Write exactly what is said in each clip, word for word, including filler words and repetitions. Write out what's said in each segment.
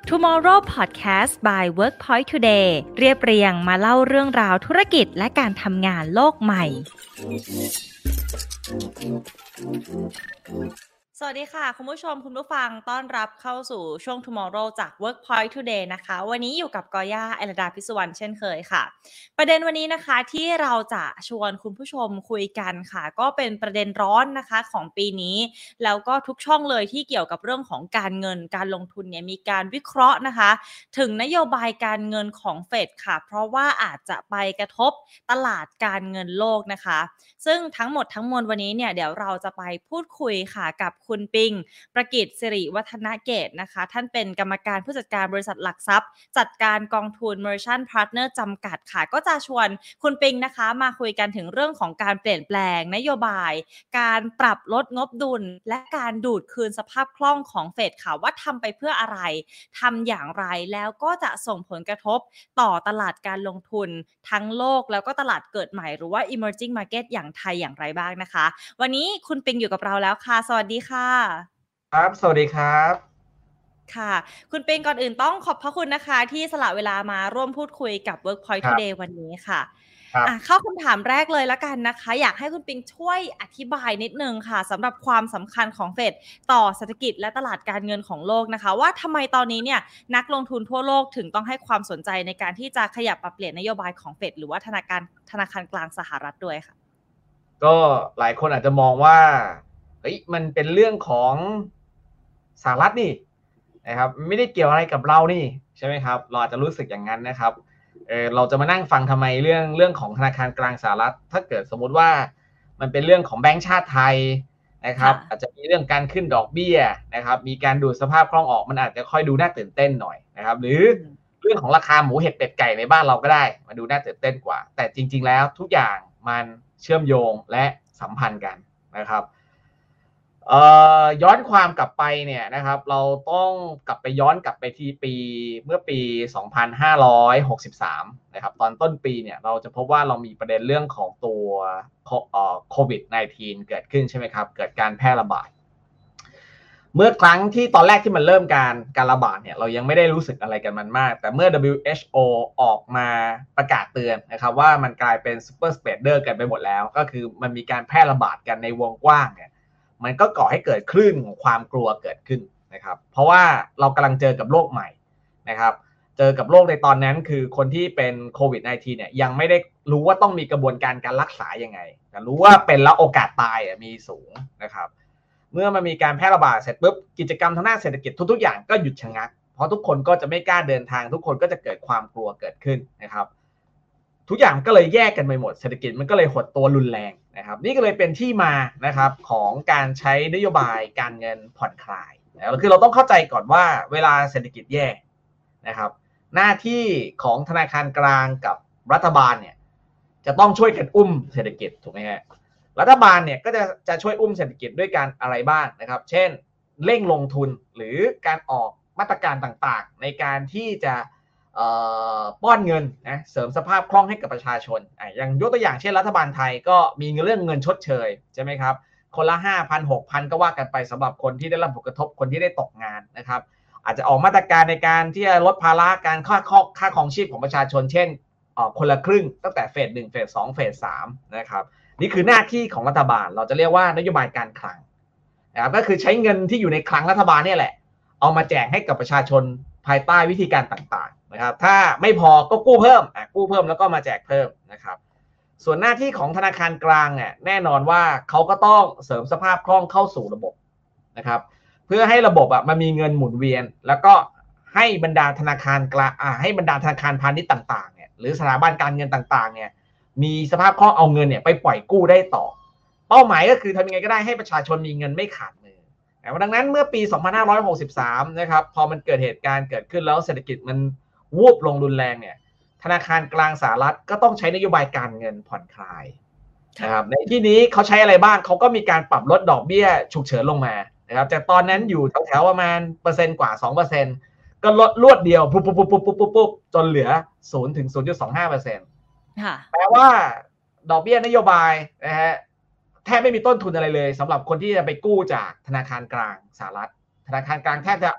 Tomorrow Podcast by Workpoint Today เรียบเรียงมาเล่าเรื่องราวธุรกิจและการทำงานโลกใหม่สวัสดีค่ะคุณผู้ชมคุณผู้ฟังต้อนรับเข้าสู่ช่วง Tomorrow จาก Workpoint Today นะคะวันนี้อยู่กับกอย่า ไอราดา พิศวรรณเช่นเคยค่ะประเด็นวันนี้นะคะที่เราจะชวนคุณผู้ชมคุยกันค่ะก็เป็นประเด็นร้อนนะคะของปีนี้แล้วก็ทุกช่องเลยที่เกี่ยวกับเรื่องของการเงินการลงทุนเนี่ยมีการวิเคราะห์นะคะถึงนโยบายการเงินของเฟดค่ะเพราะว่าอาจจะไปกระทบตลาดการเงินโลกนะคะซึ่งทั้งหมดทั้งมวลวันนี้เนี่ยเดี๋ยวเราจะไปพูดคุยค่ะกับคุณปิงประกิตสิริวัฒนเกตนะคะท่านเป็นกรรมการผู้จัดการบริษัทหลักทรัพย์จัดการกองทุน Merchant Partner จำกัดค่ะก็จะชวนคุณปิงนะคะมาคุยกันถึงเรื่องของการเปลี่ยนแปลงนโยบายการปรับลดงบดุลและการดูดคืนสภาพคล่องของเฟดค่ะว่าทำไปเพื่ออะไรทำอย่างไรแล้วก็จะส่งผลกระทบต่อตลาดการลงทุนทั้งโลกแล้วก็ตลาดเกิดใหม่หรือว่า emerging market อย่างไทยอย่างไรบ้างนะคะวันนี้คุณปิงอยู่กับเราแล้วค่ะสวัสดีค่ะครับสวัสดีครับค่ะคุณปิงก่อนอื่นต้องขอบพระคุณนะคะที่สละเวลามาร่วมพูดคุยกับ Workpoint Today วันนี้ค่ะอ่ะเข้าคำถามแรกเลยแล้วกันนะคะอยากให้คุณปิงช่วยอธิบายนิดนึงค่ะสำหรับความสำคัญของเฟดต่อเศรษฐกิจและตลาดการเงินของโลกนะคะว่าทำไมตอนนี้เนี่ยนักลงทุนทั่วโลกถึงต้องให้ความสนใจในการที่จะขยับปรับเปลี่ยนนโยบายของเฟดหรือว่าธนาคารธนาคารกลางสหรัฐด้วยค่ะก็หลายคนอาจจะมองว่าเฮ้ยมันเป็นเรื่องของสหรัฐนี่นะครับไม่ได้เกี่ยวอะไรกับเรานี่ใช่ไหมครับเราอาจจะรู้สึกอย่างนั้นนะครับเออเราจะมานั่งฟังทำไมเรื่องเรื่องของธนาคารกลางสหรัฐถ้าเกิดสมมุติว่ามันเป็นเรื่องของแบงก์ชาติไทยนะครับอาจจะมีเรื่องการขึ้นดอกเบี้ยนะครับมีการดูดสภาพคล่องออกมันอาจจะค่อยดูน่าตื่นเต้นหน่อยนะครับหรือเรื่องของราคาหมูเห็ดเป็ดไก่ในบ้านเราก็ได้มาดูน่าตื่นเต้นกว่าแต่จริงๆแล้วทุกอย่างมันเชื่อมโยงและสัมพันธ์กันนะครับเอ่อย้อนความกลับไปเนี่ยนะครับเราต้องกลับไปย้อนกลับไปที่ปีเมื่อปีสองพันห้าร้อยหกสิบสามนะครับตอนต้นปีเนี่ยเราจะพบว่าเรามีประเด็นเรื่องของตัวโควิด สิบเก้า เกิดขึ้นใช่ไหมครับเกิดการแพร่ระบาดเมื่อครั้งที่ตอนแรกที่มันเริ่มการการระบาดเนี่ยเรายังไม่ได้รู้สึกอะไรกันมันมากแต่เมื่อ ดับเบิลยู เอช โอ ออกมาประกาศเตือนนะครับว่ามันกลายเป็นซูเปอร์สเปรดเดอร์กันไปหมดแล้วก็คือมันมีการแพร่ระบาดกันในวงกว้างเนี่ยมันก็ก่อให้เกิดคลื่นของความกลัวเกิดขึ้นนะครับเพราะว่าเรากำลังเจอกับโรคใหม่นะครับเจอกับโรคในตอนนั้นคือคนที่เป็นโควิด สิบเก้า เนี่ยยังไม่ได้รู้ว่าต้องมีกระบวนการการรักษายังไงแต่รู้ว่าเป็นแล้วโอกาสตายมีสูงนะครับเมื่อมันมีการแพร่ระบาดเสร็จปุ๊บกิจกรรมทางด้านเศรษฐกิจทุกๆอย่างก็หยุดชะงักเพราะทุกคนก็จะไม่กล้าเดินทางทุกคนก็จะเกิดความกลัวเกิดขึ้นนะครับทุกอย่างก็เลยแยกกันไปหมดเศรษฐกิจมันก็เลยหดตัวรุนแรงนะครับนี่ก็เลยเป็นที่มานะครับของการใช้นโยบายการเงินผ่อนคลายนะคือเราต้องเข้าใจก่อนว่าเวลาเศรษฐกิจแย่นะครับหน้าที่ของธนาคารกลางกับรัฐบาลเนี่ยจะต้องช่วยกันอุ้มเศรษฐกิจถูกไหมฮะรัฐบาลเนี่ยก็จะจะช่วยอุ้มเศรษฐกิจด้วยการอะไรบ้างนะครับเช่นเร่งลงทุนหรือการออกมาตรการต่างๆในการที่จะป้อนเงินนะเสริมสภาพคล่องให้กับประชาชนอย่างยกตัวอย่างเช่นรัฐบาลไทยก็มีเรื่องเงินชดเชยใช่ไหมครับคนละ ห้าพัน หกพัน ก็ว่ากันไปสำหรับคนที่ได้รับผลกระทบคนที่ได้ตกงานนะครับอาจจะออกมาตรการในการที่จะลดภาระการค่าค่าครองชีพของประชาชนเช่นคนละครึ่งตั้งแต่เฟสหนึ่งเฟสสองเฟสสามนะครับนี่คือหน้าที่ของรัฐบาลเราจะเรียกว่านโยบายการคลังนะครับก็คือใช้เงินที่อยู่ในคลังรัฐบาลนี่แหละเอามาแจกให้กับประชาชนภายใต้วิธีการต่างๆนะครับถ้าไม่พอก็กู้เพิ่มอ่ะกู้เพิ่มแล้วก็มาแจกเพิ่มนะครับส่วนหน้าที่ของธนาคารกลางเนี่ยแน่นอนว่าเขาก็ต้องเสริมสภาพคล่องเข้าสู่ระบบนะครับเพื่อให้ระบบอ่ะมันมีเงินหมุนเวียนแล้วก็ให้บรรดาธนาคารกลางอ่ะให้บรรดาธนาคารพาณิชย์ต่างๆเนี่ยหรือสถาบันการเงินต่างๆเนี่ยมีสภาพคล่องเอาเงินเนี่ยไปปล่อยกู้ได้ต่อเป้าหมายก็คือทำยังไงก็ได้ให้ประชาชนมีเงินไม่ขาดมือดังนั้นเมื่อปีสองพันห้าร้อยหกสิบสามนะครับพอมันเกิดเหตุการณ์เกิดขึ้นแล้วเศรษฐกิจมันวูบลงรุนแรงเนี่ยธนาคารกลางสหรัฐก็ต้องใช้นโยบายการเงินผ่อนคลายนะครับในที่นี้เขาใช้อะไรบ้างเขาก็มีการปรับลดดอกเบี้ยฉุกเฉินลงมานะครับจากตอนนั้นอยู่แถวๆประมาณเปอร์เซ็นต์กว่า สองเปอร์เซ็นต์ ก็ลดรวดเดียวปุ๊บปุ๊บปุ๊บปุ๊บปุ๊บจนเหลือศูนย์ถึง ศูนย์จุดสองห้าเปอร์เซ็นต์ ค่ะแปลว่าดอกเบี้ยนโยบายนะฮะแทบไม่มีต้นทุนอะไรเลยสำหรับคนที่จะไปกู้จากธนาคารกลางสหรัฐธนาคารกลางแทบจะ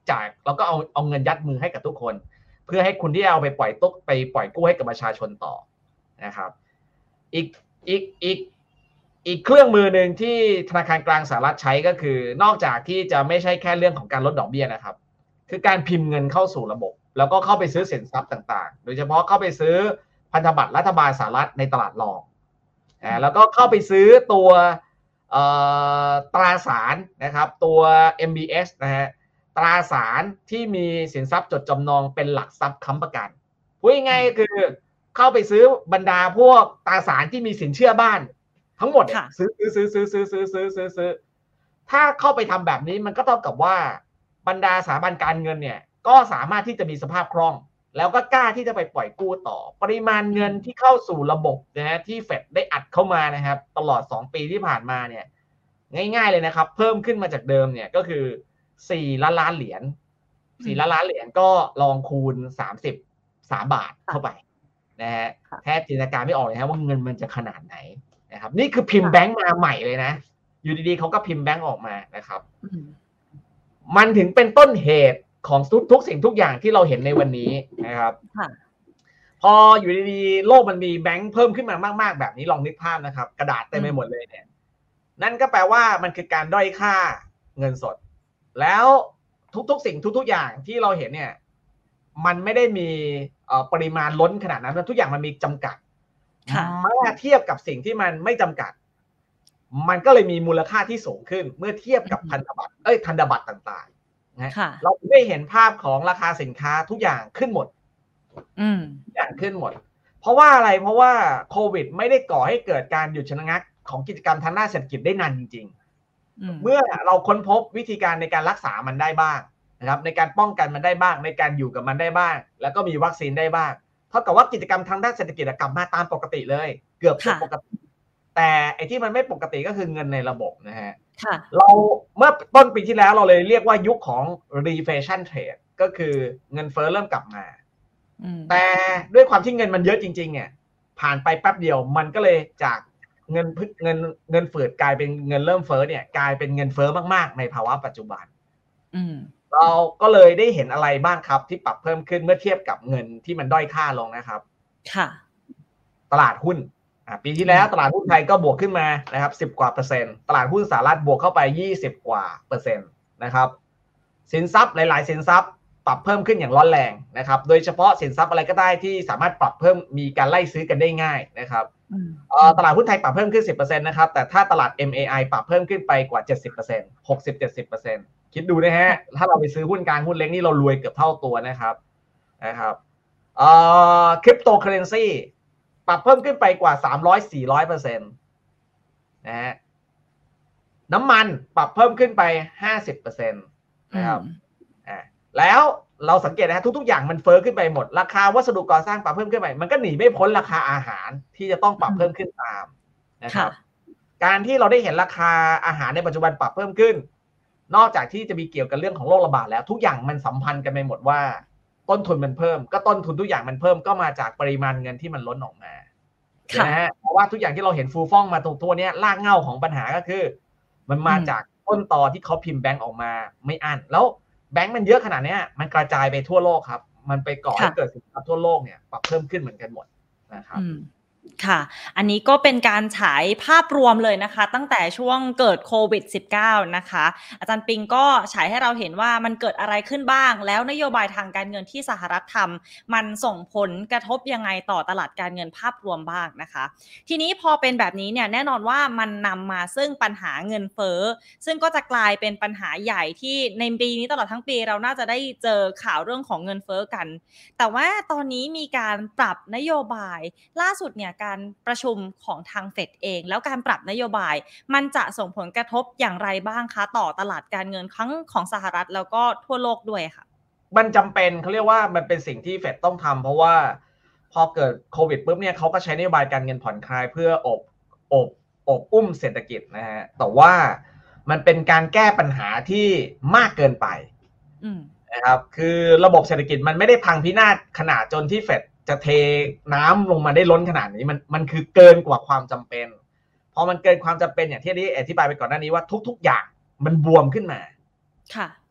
จ่ายแล้วก็เอาเอาเงินยัดมือให้กับทุกคนเพื่อให้คุณที่เอาไปปล่อยตุ๊กไปปล่อยกู้ให้กับประชาชนต่อนะครับอีกอีกอีกอีกเครื่องมือหนึ่งที่ธนาคารกลางสหรัฐใช้ก็คือนอกจากที่จะไม่ใช่แค่เรื่องของการลดดอกเบี้ยนะครับคือการพิมพ์เงินเข้าสู่ระบบแล้วก็เข้าไปซื้อสินทรัพย์ต่างๆโดยเฉพาะเข้าไปซื้อพันธบัตรรัฐบาลสหรัฐในตลาดรองอ่าแล้วก็เข้าไปซื้อตัวตราสารนะครับตัว เอ็ม บี เอส นะฮะตราสารที่มีสินทรัพย์จดจำนองเป็นหลักทรัพย์ค้ำประกันพูดง่ายๆคือเข้าไปซื้อบรรดาพวกตราสารที่มีสินเชื่อบ้านทั้งหมดเนี่ยซื้อซื้อซื้อซื้อซื้อซื้อซื้อซื้อถ้าเข้าไปทำแบบนี้มันก็เท่ากับว่าบรรดาสถาบันการเงินเนี่ยก็สามารถที่จะมีสภาพคล่องแล้วก็กล้าที่จะไปปล่อยกู้ต่อปริมาณเงินที่เข้าสู่ระบบนะฮะที่เฟดได้อัดเข้ามานะครับตลอดสองปีที่ผ่านมาเนี่ยง่ายๆเลยนะครับเพิ่มขึ้นมาจากเดิมเนี่ยก็คือสี่ล้านล้านเหรียญสี่ล้านล้านเหรียญก็ลองคูณสามสิบสามบาทเข้าไปนะฮะแทบจินตนาการไม่ออกเลยนะว่าเงินมันจะขนาดไหนนะครับนี่คือพิมพ์แบงก์มาใหม่เลยนะอยู่ดีๆเขาก็พิมพ์แบงก์ออกมานะครับมันถึงเป็นต้นเหตุของทุกทุกสิ่งทุกอย่างที่เราเห็นในวันนี้นะครับพออยู่ดีๆโลกมันมีแบงก์เพิ่มขึ้นมามากๆแบบนี้ลองนึกภาพนะครับกระดาษเต็มไปหมดเลยเนี่ยนั่นก็แปลว่ามันคือการด้อยค่าเงินสดแล้วทุกๆสิ่งทุกๆอย่างที่เราเห็นเนี่ยมันไม่ได้มีปริมาณล้นขนาดนั้นทุกอย่างมันมีจำกัดเมื่อเทียบกับสิ่งที่มันไม่จำกัดมันก็เลยมีมูลค่าที่สูงขึ้นเมื่อเทียบกับพันธบัตรเอ้ยพันธบัตรต่างๆนะเราได้เห็นภาพของราคาสินค้าทุกอย่างขึ้นหมดทุกอย่างขึ้นหมดเพราะว่าอะไรเพราะว่าโควิดไม่ได้ก่อให้เกิดการหยุดชะงักของกิจกรรมทางด้านเศรษฐกิจได้นานจริงๆเมื่อเราค้นพบวิธีการในการรักษามันได้บ้างนะครับในการป้องกันมันได้บ้างในการอยู่กับมันได้บ้างแล้วก็มีวัคซีนได้บ้างเท่ากับว่ากิจกรรมทางด้านเศรษฐกิจกลับมาตามปกติเลยเกือบจะปกติแต่ไอ้ที่มันไม่ปกติก็คือเงินในระบบนะฮะเราเมื่อต้นปีที่แล้วเราเลยเรียกว่ายุคของ reflation trade ก็คือเงินเฟ้อเริ่มกลับมาแต่ด้วยความที่เงินมันเยอะจริงๆเนี่ยผ่านไปแป๊บเดียวมันก็เลยจากเงินเงินเงินฝืดกลายเป็นเงินเริ่มเฟ้อเนี่ยกลายเป็นเงินเฟ้อมากๆในภาวะปัจจุบันเราก็เลยได้เห็นอะไรบ้างครับที่ปรับเพิ่มขึ้นเมื่อเทียบกับเงินที่มันด้อยค่าลงนะครับค่ะตลาดหุ้นปีที่แล้วตลาดหุ้นไทยก็บวกขึ้นมานะครับสิบกว่าเปอร์เซ็นต์ตลาดหุ้นสหรัฐบวกเข้าไปยี่สิบกว่าเปอร์เซ็นต์นะครับสินทรัพย์หลายๆสินทรัพย์ปรับเพิ่มขึ้นอย่างร้อนแรงนะครับโดยเฉพาะสินทรัพย์อะไรก็ได้ที่สามารถปรับเพิ่มมีการไล่ซื้อกันได้ง่ายนะครับตลาดหุ้นไทยปรับเพิ่มขึ้น สิบเปอร์เซ็นต์ นะครับแต่ถ้าตลาด เอ็ม เอ ไอ ปรับเพิ่มขึ้นไปกว่า เจ็ดสิบเปอร์เซ็นต์ หกสิบ เจ็ดสิบเปอร์เซ็นต์ คิดดูนะฮะถ้าเราไปซื้อหุ้นกลางหุ้นเล็กนี่เรารวยเกือบเท่าตัวนะครับนะครับเอ่อคริปโตเคอเรนซีปรับเพิ่มขึ้นไปกว่า สามร้อย สี่ร้อยเปอร์เซ็นต์ นะฮะน้ำมันปรับเพิ่มขึ้นไป ห้าสิบเปอร์เซ็นต์ นะครับอ่าแล้วเราสังเกตนะฮะทุกๆอย่างมันเฟ้อขึ้นไปหมดราคาวัสดุก่อสร้างปรับเพิ่มขึ้นไปมันก็หนีไม่พ้นราคาอาหารที่จะต้องปรับเพิ่มขึ้นตามนะครับการที่เราได้เห็นราคาอาหารในปัจจุบันปรับเพิ่มขึ้นนอกจากที่จะมีเกี่ยวกับเรื่องของโรคระบาดแล้วทุกอย่างมันสัมพันธ์กันไปหมดว่าต้นทุนมันเพิ่มก็ต้นทุนทุกอย่างมันเพิ่มก็มาจากปริมาณเงินที่มันล้นออกมานะฮะเพราะว่าทุกอย่างที่เราเห็นฟูฟ่องมาตรงตัวนี้รากเหง้าของปัญหาก็คือมันมาจากต้นตอที่เขาพิมพ์แบงก์ออกมาไม่อั้นแล้วแบงก์มันเยอะขนาดนี้มันกระจายไปทั่วโลกครับมันไปก่อให้เกิดสินทรัพย์ทั่วโลกเนี่ยปรับเพิ่มขึ้นเหมือนกันหมดนะครับค่ะอันนี้ก็เป็นการฉายภาพรวมเลยนะคะตั้งแต่ช่วงเกิดโควิด สิบเก้า นะคะอาจารย์ปิงก็ฉายให้เราเห็นว่ามันเกิดอะไรขึ้นบ้างแล้วนโยบายทางการเงินที่สหรัฐทำมันส่งผลกระทบยังไงต่อตลาดการเงินภาพรวมบ้างนะคะทีนี้พอเป็นแบบนี้เนี่ยแน่นอนว่ามันนำมาซึ่งปัญหาเงินเฟ้อซึ่งก็จะกลายเป็นปัญหาใหญ่ที่ในปีนี้ตลอดทั้งปีเราน่าจะได้เจอข่าวเรื่องของเงินเฟ้อกันแต่ว่าตอนนี้มีการปรับนโยบายล่าสุดเนี่ยการประชุมของทางเฟดเองแล้วการปรับนโยบายมันจะส่งผลกระทบอย่างไรบ้างคะต่อตลาดการเงินทั้งของสหรัฐแล้วก็ทั่วโลกด้วยค่ะมันจำเป็นเขาเรียกว่ามันเป็นสิ่งที่เฟดต้องทำเพราะว่าพอเกิดโควิดปุ๊บเนี่ยเขาก็ใช้นโยบายการเงินผ่อนคลายเพื่ออบอบอบอุ้มเศรษฐกิจนะฮะแต่ว่ามันเป็นการแก้ปัญหาที่มากเกินไปนะครับคือระบบเศรษฐกิจมันไม่ได้พังพินาศขนาดจนที่เฟดจะเทน้ำลงมาได้ล้นขนาดนี้มันมันคือเกินกว่าความจำเป็นพอมันเกินความจำเป็นอย่างที่ได้อธิบายไปก่อนหน้านี้ว่าทุกๆอย่างมันบวมขึ้นมาค่ะ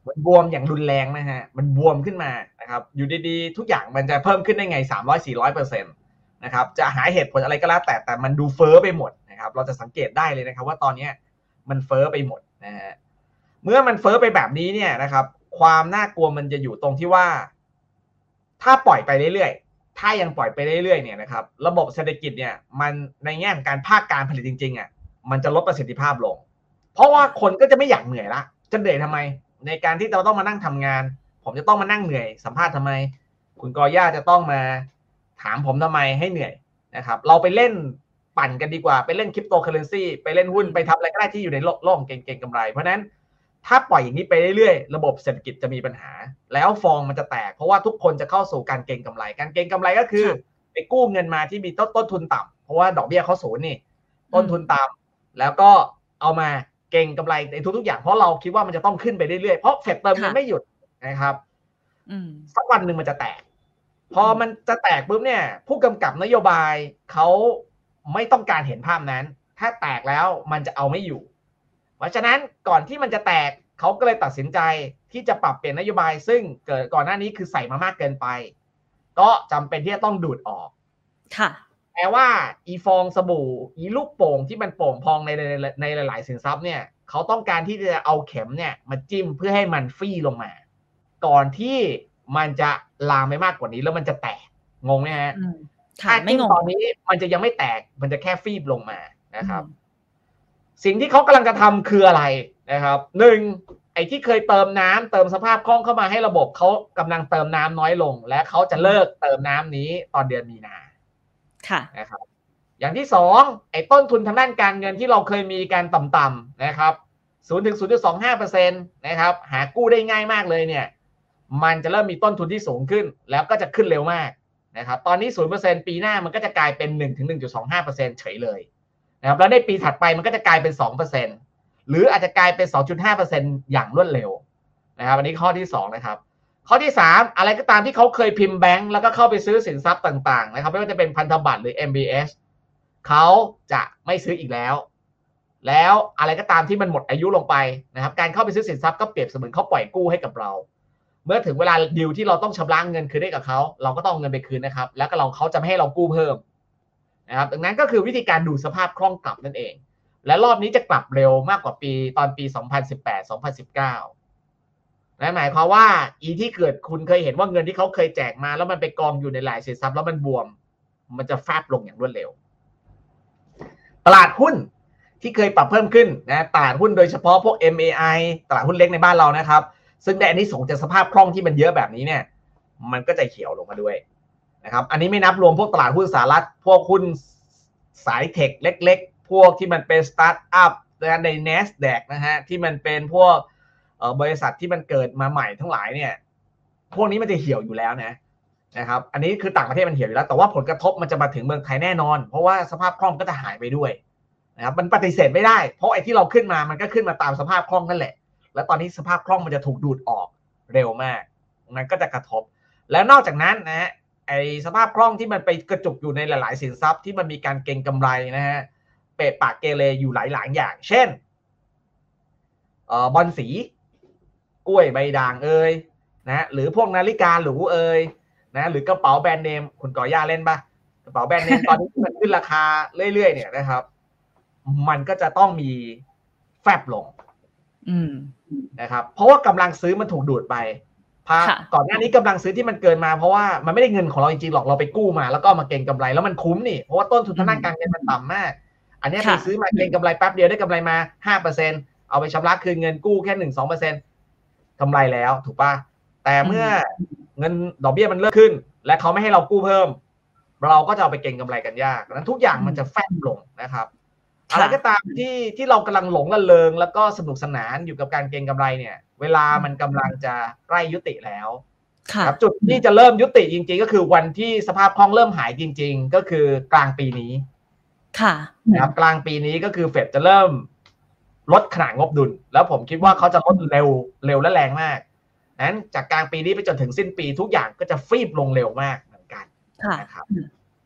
มันบวมอย่างรุนแรงนะฮะมันบวมขึ้นมานะครับอยู่ดีๆทุกอย่างมันจะเพิ่มขึ้นได้ไง สามร้อยถึงสี่ร้อยเปอร์เซ็นต์ นะครับจะหาเหตุผลอะไรก็แล้วแต่แต่มันดูเฟ้อไปหมดนะครับเราจะสังเกตได้เลยนะครับว่าตอนนี้มันเฟ้อไปหมดนะฮะเมื่อมันเฟ้อไปแบบนี้เนี่ยนะครับความน่ากลัวมันจะอยู่ตรงที่ว่าถ้าปล่อยไปเรื่อยๆถ้ายังปล่อยไปเรื่อยๆเนี่ยนะครับระบบเศรษฐกิจเนี่ยมันในแง่ของการภาคการผลิตจริงๆอ่ะมันจะลดประสิทธิภาพลงเพราะว่าคนก็จะไม่อยากเหนื่อยละจะเหนื่อยทำไมในการที่เราต้องมานั่งทำงานผมจะต้องมานั่งเหนื่อยสัมภาษณ์ทำไมคุณกอย่าจะต้องมาถามผมทำไมให้เหนื่อยนะครับเราไปเล่นปั่นกันดีกว่าไปเล่นคริปโตเคอเรนซีไปเล่นหุ้นไปทำอะไรก็ได้ที่อยู่ในโลกเก่งๆกำไรเพราะนั้นถ้าปล่อยอย่างนี้ไปเรื่อยๆระบบเศรษฐกิจจะมีปัญหาแล้วฟองมันจะแตกเพราะว่าทุกคนจะเข้าสู่การเก็งกำไรการเก็งกำไรก็คือไปกู้เงินมาที่มีต้นต้นทุนต่ำเพราะว่าดอกเบี้ยเขาศูนย์นี่ต้นทุนต่ำแล้วก็เอามาเก็งกำไรในทุกๆอย่างเพราะเราคิดว่ามันจะต้องขึ้นไปเรื่อยๆเพราะเฟดเติมเงินไม่หยุดนะครับสักวันหนึ่งมันจะแตกพอมันจะแตกปุ๊บเนี่ยผู้กำกับนโยบายเขาไม่ต้องการเห็นภาพนั้นถ้าแตกแล้วมันจะเอาไม่อยู่เพราะฉะนั้นก่อนที่มันจะแตกเขาก็เลยตัดสินใจที่จะปรับเปลี่ยนนโยบายซึ่งเกิดก่อนหน้านี้คือใส่มามากเกินไปก็จำเป็นที่จะต้องดูดออกค่ะแปลว่าอีฟองสบู่อีลูกโป่งที่มันโป่งพองในในในหลายๆสินทรัพย์เนี่ยเขาต้องการที่จะเอาเข็มเนี่ยมาจิ้มเพื่อให้มันฟี่ลงมาก่อนที่มันจะลามไปมากกว่านี้แล้วมันจะแตกงงไหมฮะถ้าจิ้มตอนนี้มันจะยังไม่แตกมันจะแค่ฟีบลงมานะครับสิ่งที่เขากำลังจะทำคืออะไรนะครับหนึ่งไอ้ที่เคยเติมน้ำเติมสภาพคล่องเข้ามาให้ระบบเขากำลังเติมน้ำน้อยลงและเขาจะเลิกเติมน้ำนี้ตอนเดือนมีนาค่ะนะครับอย่างที่สองไอ้ต้นทุนทางด้านการเงินที่เราเคยมีการต่ำๆนะครับศูนย์ถึงศูนย์จุดสองห้าเปอร์เซ็นต์นะครับหากู้ได้ง่ายมากเลยเนี่ยมันจะเริ่มมีต้นทุนที่สูงขึ้นแล้วก็จะขึ้นเร็วมากนะครับตอนนี้ ศูนย์เปอร์เซ็นต์ ปีหน้ามันก็จะกลายเป็น หนึ่งถึงหนึ่งจุดสองห้าเปอร์เซ็นต์ เฉยเลยนะครับแล้วในปีถัดไปมันก็จะกลายเป็น สองเปอร์เซ็นต์ หรืออาจจะกลายเป็น สองจุดห้าเปอร์เซ็นต์ อย่างรวดเร็วนะครับอันนี้ข้อที่สองนะครับข้อที่สามอะไรก็ตามที่เขาเคยพิมพ์แบงก์แล้วก็เข้าไปซื้อสินทรัพย์ต่างๆนะครับไม่ว่าจะเป็นพันธบัตรหรือ เอ็ม บี เอส เขาจะไม่ซื้ออีกแล้วแล้วอะไรก็ตามที่มันหมดอายุลงไปนะครับการเข้าไปซื้อสินทรัพย์ก็เปรียบเสมือนเขาปล่อยกู้ให้กับเราเมื่อถึงเวลาดีลที่เราต้องชำระเงินคืนให้กับเขาเราก็ต้องเอาเงินไปคืนนะครับแล้วก็เราเขาจะไม่ให้เรากู้เพิ่มนะครับดังนั้นก็คือวิธีการดูสภาพคล่องกลับนั่นเองและรอบนี้จะกลับเร็วมากกว่าปีตอนปีสองพันสิบแปด สองพันสิบเก้านั่นหมายความว่าอีที่เกิดคุณเคยเห็นว่าเงินที่เขาเคยแจกมาแล้วมันไปกองอยู่ในหลายสินทรัพย์แล้วมันบวมมันจะแฟบลงอย่างรวดเร็วตลาดหุ้นที่เคยปรับเพิ่มขึ้นนะตลาดหุ้นโดยเฉพาะพวก เอ็ม เอ ไอ ตลาดหุ้นเล็กในบ้านเรานะครับซึ่งในอันนี้ส่งจากสภาพคล่องที่มันเยอะแบบนี้เนี่ยมันก็จะเขียวลงมาด้วยนะครับอันนี้ไม่นับรวมพวกตลาดหุ้นสหรัฐพวกหุ้นสายเทคเล็กๆพวกที่มันเป็นสตาร์ทอัพใน NASDAQ นะฮะที่มันเป็นพวกบริษัทที่มันเกิดมาใหม่ทั้งหลายเนี่ยพวกนี้มันจะเหี่ยวอยู่แล้วนะนะครับอันนี้คือต่างประเทศมันเหี่ยวอยู่แล้วแต่ว่าผลกระทบมันจะมาถึงเมืองไทยแน่นอนเพราะว่าสภาพคล่องก็จะหายไปด้วยนะครับมันปฏิเสธไม่ได้เพราะไอ้ที่เราขึ้นมามันก็ขึ้นมาตามสภาพคล่องนั่นแหละแล้วตอนนี้สภาพคล่องมันจะถูกดูดออกเร็วมากมันก็จะกระทบแล้วนอกจากนั้นนะฮะไอ้สภาพคล่องที่มันไปกระจุกอยู่ในหลายๆสินทรัพย์ที่มันมีการเก็งกำไรนะฮะเปะปากเกเรอยู่หลายๆอย่างเช่นเอ่อบอลสีกล้วยใบด่างเอ่ยนะหรือพวกนาฬิกาหรูเอ่ยนะหรือกระเป๋าแบรนด์เนมคุณก่อย่าเล่นปะกระเป๋าแบรนด์เนมตอนนี้มันขึ้นราคาเรื่อยๆเนี่ยนะครับมันก็จะต้องมีแฟบลงนะครับเพราะว่ากำลังซื้อมันถูกดูดไปพาก่อนหน้านี้กำลังซื้อที่มันเกินมาเพราะว่ามันไม่ได้เงินของเราจริงๆหรอกเราไปกู้มาแล้วก็มาเก็งกำไรแล้วมันคุ้มนี่เพราะว่าต้นทุนทางด้านการเงินมันต่ำมากอันนี้ไปซื้อมาเก็งกำไรแป๊บเดียวได้กำไรมา ห้าเปอร์เซ็นต์ เอาไปชำระคืนเงินกู้แค่ หนึ่งถึงสองเปอร์เซ็นต์ กำไรแล้วถูกป่ะแต่เมื่อเงินดอกเบี้ยมันเลิกขึ้นและเขาไม่ให้เรากู้เพิ่มเราก็จะเอาไปเก็งกำไรกันยากดังนั้นทุกอย่างมันจะแฟบลงนะครับอะไรก็ตามที่ที่เรากำลังหลงระเริงแล้วก็สนุกสนานอยู่กับการเก็งกำไรเนี่ยเวลามันกำลังจะใกล้ยุติแล้วครับจุดที่จะเริ่มยุติจริงๆก็คือวันที่สภาพคล่องเริ่มหายจริงๆก็คือกลางปีนี้ค่ะนะครับกลางปีนี้ก็คือเฟดจะเริ่มลดขนาดงบดุลแล้วผมคิดว่าเขาจะลดเร็วเร็วและแรงมากนั้นจากกลางปีนี้ไปจนถึงสิ้นปีทุกอย่างก็จะฟีบลงเร็วมากเหมือนกันนะครับ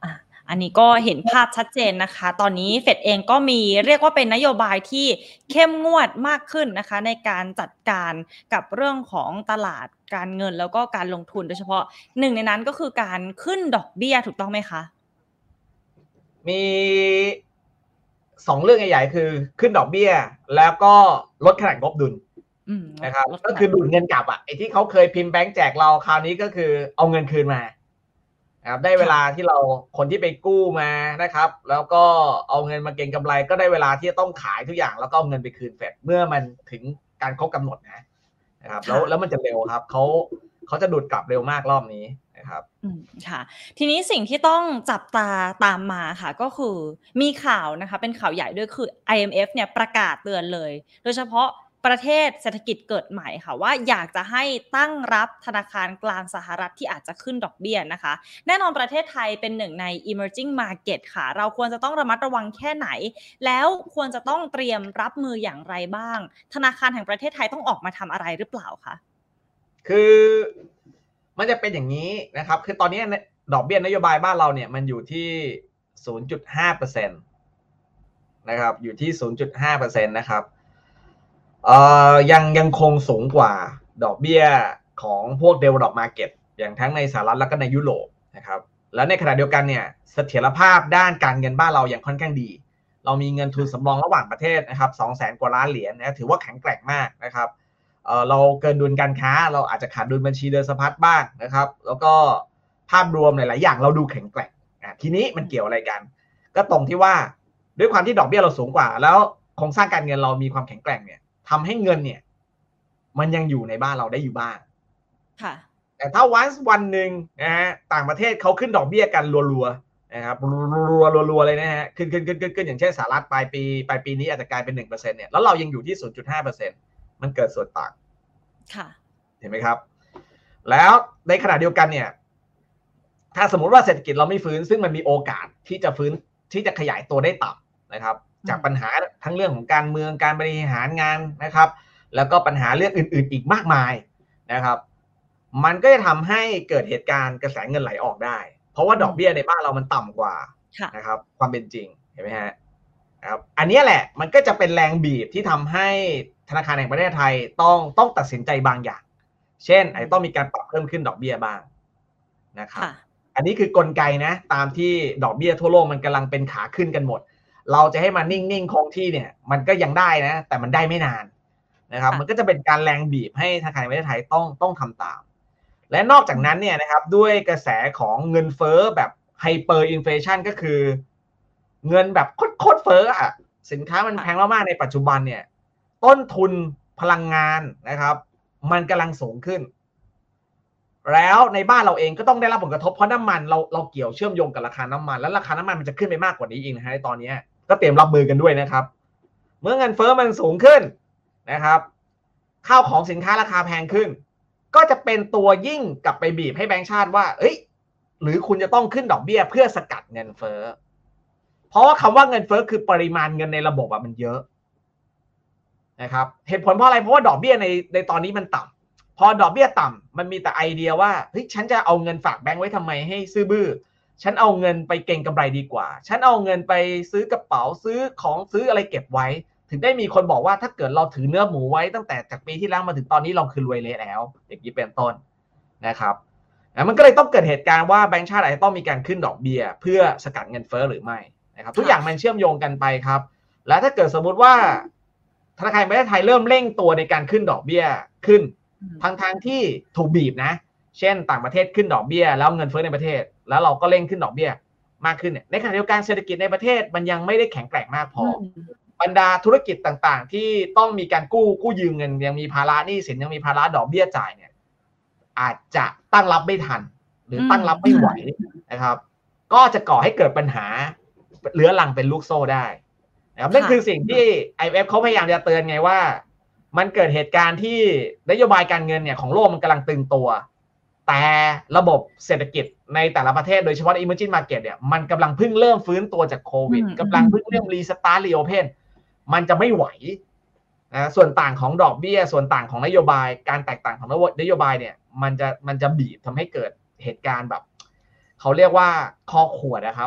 อันนี้ก็เห็นภาพชัดเจนนะคะตอนนี้เฟดเองก็มีเรียกว่าเป็นนโยบายที่เข้มงวดมากขึ้นนะคะในการจัดการกับเรื่องของตลาดการเงินแล้วก็การลงทุนโดยเฉพาะหนึ่งในนั้นก็คือการขึ้นดอกเบี้ยถูกต้องไหมคะมีสองเรื่องใหญ่ๆคือขึ้นดอกเบี้ยแล้วก็ลดขนาดงบดุลนะครับก็คือดูดเงินกลับอ่ะไอ้ที่เขาเคยพิมพ์แบงก์แจกเราคราวนี้ก็คือเอาเงินคืนมานะครับได้เวลาที่เราคนที่ไปกู้มานะครับแล้วก็เอาเงินมาเก็งกำไรก็ได้เวลาที่จะต้องขายทุกอย่างแล้วก็เอาเงินไปคืนเฟดเมื่อมันถึงการครบกำหนดนะนะครับแล้วแล้วมันจะเร็วครับเขาเขาจะดูดกลับเร็วมากรอบนี้นะครับอืมค่ะทีนี้สิ่งที่ต้องจับตาตามมาค่ะก็คือมีข่าวนะคะเป็นข่าวใหญ่ด้วยคือ ไอ เอ็ม เอฟ เนี่ยประกาศเตือนเลยโดยเฉพาะประเทศเศรษฐกิจเกิดใหม่ค่ะว่าอยากจะให้ตั้งรับธนาคารกลางสหรัฐที่อาจจะขึ้นดอกเบี้ยนะคะแน่นอนประเทศไทยเป็นหนึ่งใน emerging market ค่ะเราควรจะต้องระมัดระวังแค่ไหนแล้วควรจะต้องเตรียมรับมืออย่างไรบ้างธนาคารแห่งประเทศไทยต้องออกมาทำอะไรหรือเปล่าคะคือมันจะเป็นอย่างนี้นะครับคือตอนนี้ดอกเบี้ยนโยบายบ้านเราเนี่ยมันอยู่ที่ ศูนย์จุดห้าเปอร์เซ็นต์ นะครับอยู่ที่ ศูนย์จุดห้าเปอร์เซ็นต์ นะครับเอ่อยังยังคงสูงกว่าดอกเบี้ยของพวก developed market อย่างทั้งในสหรัฐแล้วก็ในยุโรปนะครับแล้วในขณะเดียวกันเนี่ยเสถียรภาพด้านการเงินบ้านเราอย่างค่อนข้างดีเรามีเงินทุนสำรองระหว่างประเทศนะครับ สองแสน กว่าล้านเหรียญนะถือว่าแข็งแกร่งมากนะครับเอ่อเราเกินดุลการค้าเราอาจจะขาดดุลบัญชีเดินสะพัดบ้างนะครับแล้วก็ภาพรวมหลายๆอย่างเราดูแข็งแกร่งอ่ะทีนี้มันเกี่ยวอะไรกันก็ตรงที่ว่าด้วยความที่ดอกเบี้ยเราสูงกว่าแล้วโครงสร้างการเงินเรามีความแข็งแกร่งเนี่ยทำให้เงินเนี่ยมันยังอยู่ในบ้านเราได้อยู่บ้างค่ะแต่ถ้าวันวันหนึ่งนะฮะต่างประเทศเขาขึ้นดอกเบี้ยกันรัวๆนะครับรัวๆรัวๆเลยนะฮะขึ้นขึ้นขึ้นขึ้นขึ้นอย่างเช่นสหรัฐปลายปีปลายปีนี้อาจจะกลายเป็น หนึ่งเปอร์เซ็นต์ เนี่ยแล้วเรายังอยู่ที่ ศูนย์จุดห้าเปอร์เซ็นต์ มันเกิดส่วนต่างค่ะเห็นไหมครับแล้วในขณะเดียวกันเนี่ยถ้าสมมุติว่าเศรษฐกิจเราไม่ฟื้นซึ่งมันมีโอกาสที่จะฟื้นที่จะขยายตัวได้ต่ำนะครับจากปัญหาทั้งเรื่องของการเมืองการบริหารงานนะครับแล้วก็ปัญหาเรื่องอื่นๆอีกมากมายนะครับมันก็จะทำให้เกิดเหตุการณ์กระแสเงินไหลออกได้เพราะว่าดอกเบี้ยในบ้านเรามันต่ำกว่านะครับความเป็นจริงเห็นไหมฮะครับอันนี้แหละมันก็จะเป็นแรงบีบที่ทำให้ธนาคารแห่งประเทศไทยต้องต้องตัดสินใจบางอย่างเช่นไอ้ต้องมีการปรับเพิ่มขึ้นดอกเบี้ยบ้างนะครับอันนี้คือกลไกนะตามที่ดอกเบี้ยทั่วโลกมันกำลังเป็นขาขึ้นกันหมดเราจะให้มันนิ่งๆคงที่เนี่ยมันก็ยังได้นะแต่มันได้ไม่นานนะครับมันก็จะเป็นการแรงบีบให้ธนาคารแห่งประเทศไทยต้องต้องทำตามและนอกจากนั้นเนี่ยนะครับด้วยกระแสของเงินเฟ้อแบบไฮเปอร์อินเฟลชันก็คือเงินแบบโคตรเฟ้ออ่ะสินค้ามันแพงมากๆในปัจจุบันเนี่ยต้นทุนพลังงานนะครับมันกำลังสูงขึ้นแล้วในบ้านเราเองก็ต้องได้รับผลกระทบเพราะน้ำมันเราเราเกี่ยวเชื่อมโยงกับราคาน้ำมันแล้วราคาน้ำมันมันจะขึ้นไปมากกว่านี้อีกนะฮะในตอนนี้ก็เตรียมรับมือกันด้วยนะครับเมื่อเงินเฟ้อมันสูงขึ้นนะครับข้าวของสินค้าราคาแพงขึ้นก็จะเป็นตัวยิ่งกลับไปบีบให้แบงก์ชาติว่าเอ้ยหรือคุณจะต้องขึ้นดอกเบี้ยเพื่อสกัดเงินเฟ้อเพราะว่าคำว่าเงินเฟ้อคือปริมาณเงินในระบบอะมันเยอะนะครับเหตุผลเพราะอะไรเพราะว่าดอกเบี้ยในในตอนนี้มันต่ำพอดอกเบี้ยต่ำมันมีแต่ไอเดียว่าเฮ้ยฉันจะเอาเงินฝากแบงก์ไว้ทำไมให้ซื้อบื้อฉันเอาเงินไปเก็งกำไรดีกว่าฉันเอาเงินไปซื้อกระเป๋าซื้อของซื้ออะไรเก็บไว้ถึงได้มีคนบอกว่าถ้าเกิดเราถือเนื้อหมูไว้ตั้งแต่จากปีที่แล้วมาถึงตอนนี้เราคือรวยเละแล้วอย่างนี้เป็นต้นนะครับมันก็เลยต้องเกิดเหตุการณ์ว่าแบงก์ชาติอาจจะต้องมีการขึ้นดอกเบี้ยเพื่อสกัดเงินเฟ้อหรือไม่นะครับทุกอย่างมันเชื่อมโยงกันไปครับและถ้าเกิดสมมุติว่าธนาคารแห่งประเทศไทยเริ่มเร่งตัวในการขึ้นดอกเบี้ยขึ้นทางทางที่ถูกบีบนะเช่นต่างประเทศขึ้นดอกเบี้ยแล้วเงินเฟ้อในประเทศแล้วเราก็เร่งขึ้นดอกเบี้ยมากขึ้นเนี่ยในขณะเดียวกันเศรษฐกิจในประเทศมันยังไม่ได้แข็งแกร่งมากพอบรรดาธุรกิจต่างๆที่ต้องมีการกู้กู้ยืมเงินยังมีภาระหนี้สินยังมีภาระดอกเบี้ยจ่ายเนี่ยอาจจะตั้งรับไม่ทันหรือตั้งรับไม่ไหวนะครับก็จะก่อให้เกิดปัญหาเรื้อรังเป็นลูกโซ่ได้นะครับนั่นคือสิ่งที่ ไอ เอ็ม เอฟ เขาพยายามจะเตือนไงว่ามันเกิดเหตุการณ์ที่นโยบายการเงินเนี่ยของโลกมันกำลังตึงตัวแต่ระบบเศรษฐกิจในแต่ละประเทศโดยเฉพาะ emerging market เนี่ยมันกำลังเพิ่งเริ่มฟื้นตัวจากโควิดกำลังเพิ่งเริ่มรีสตาร์ทรีโอเพนมันจะไม่ไหวนะส่วนต่างของดอกเบี้ยส่วนต่างของนโยบายการแตกต่างของนโยบายเนี่ยมันจะมันจะบีบทำให้เกิดเหตุการณ์แบบเขาเรียกว่าคอขวดนะครับ